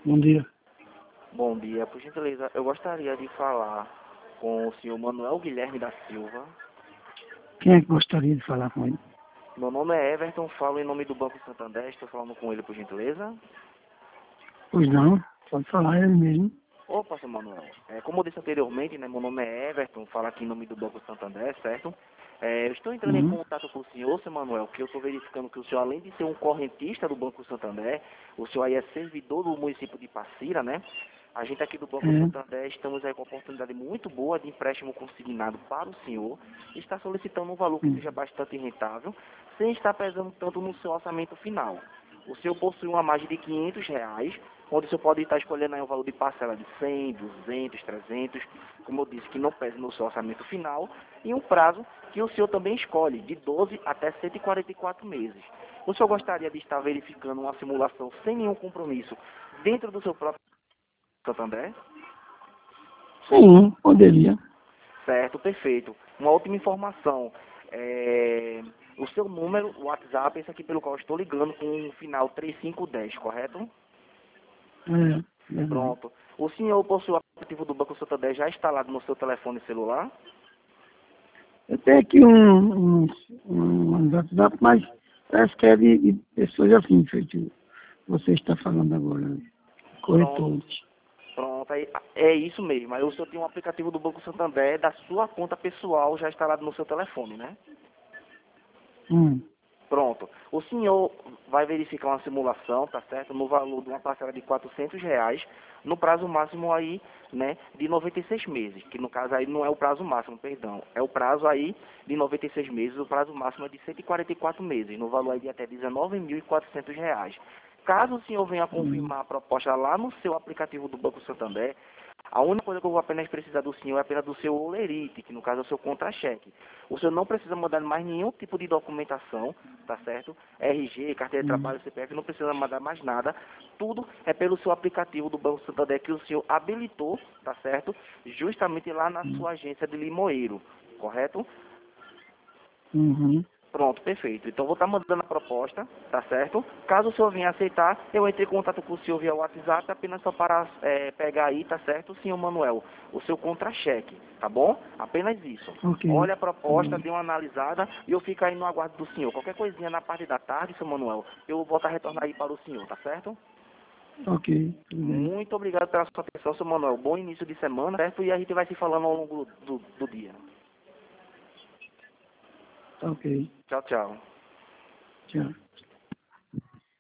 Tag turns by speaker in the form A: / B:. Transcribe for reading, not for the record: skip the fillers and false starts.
A: Bom dia.
B: Bom dia, por gentileza, eu gostaria de falar com o senhor Manuel Guilherme da Silva.
A: Quem é que gostaria de falar com ele?
B: Meu nome é Everton, falo em nome do Banco Santander, estou falando com ele, por gentileza.
A: Pois não, pode falar ele mesmo.
B: Opa, seu Manuel, como eu disse anteriormente, né, meu nome é Everton, falo aqui em nome do Banco Santander, certo? Eu estou entrando em
A: Uhum.
B: contato com o senhor, seu Manuel, que eu estou verificando que o senhor, além de ser um correntista do Banco Santander, o senhor aí é servidor do município de Passira, né? A gente aqui do Banco
A: É.
B: Santander estamos aí com uma oportunidade muito boa de empréstimo consignado para o senhor. Está solicitando um valor que
A: Hum.
B: seja bastante rentável, sem estar pesando tanto no seu orçamento final. O senhor possui uma margem de R$ 500, onde o senhor pode estar escolhendo aí um valor de parcela de 100, 200, 300, como eu disse, que não pese no seu orçamento final, e um prazo que o senhor também escolhe, de 12 até 144 meses. O senhor gostaria de estar verificando uma simulação sem nenhum compromisso dentro do seu próprio Santander?
A: Sim, poderia.
B: Certo, perfeito. Uma última informação. O seu número, o WhatsApp, esse aqui pelo qual eu estou ligando, com o final 3510, correto?
A: É, verdade.
B: Pronto. O senhor possui o aplicativo do Banco Santander já instalado no seu telefone celular?
A: Eu tenho aqui um WhatsApp, mas parece que é de pessoas assim, feito você está falando agora, né?
B: Pronto.
A: Corretores.
B: Pronto, é isso mesmo. Aí o senhor tem um aplicativo do Banco Santander da sua conta pessoal já instalado no seu telefone, né?
A: Hum.
B: Pronto. O senhor vai verificar uma simulação, tá certo? No valor de uma parcela de R$ 400, no prazo máximo aí, né, de 96 meses. Que no caso aí não é o prazo máximo, perdão. É o prazo aí de 96 meses, o prazo máximo é de 144 meses, no valor aí de até R$ 19.400. Caso o senhor venha
A: Hum.
B: confirmar a proposta lá no seu aplicativo do Banco Santander, a única coisa que eu vou apenas precisar do senhor é apenas do seu olerite, que no caso é o seu contra-cheque. O senhor não precisa mandar mais nenhum tipo de documentação, tá certo? RG, carteira de
A: Hum.
B: trabalho, CPF, não precisa mandar mais nada. Tudo é pelo seu aplicativo do Banco Santander que o senhor habilitou, tá certo? Justamente lá na
A: Hum.
B: sua agência de Limoeiro, correto?
A: Uhum.
B: Pronto, perfeito. Então vou estar mandando a proposta, tá certo? Caso o senhor venha aceitar, eu entre em contato com o senhor via WhatsApp, apenas só para pegar aí, tá certo, senhor Manuel, o seu contra-cheque, tá bom? Apenas isso.
A: Ok.
B: Olha a
A: Tá
B: proposta,
A: bom.
B: dê uma analisada e eu fico aí no aguardo do senhor. Qualquer coisinha na parte da tarde, senhor Manuel, eu volto a retornar aí para o senhor, tá certo?
A: Ok, tudo bem.
B: Muito obrigado pela sua atenção, senhor Manuel. Bom início de semana, certo? E a gente vai se falando ao longo do dia.
A: Tá ok.
B: Tchau, tchau.
A: Tchau.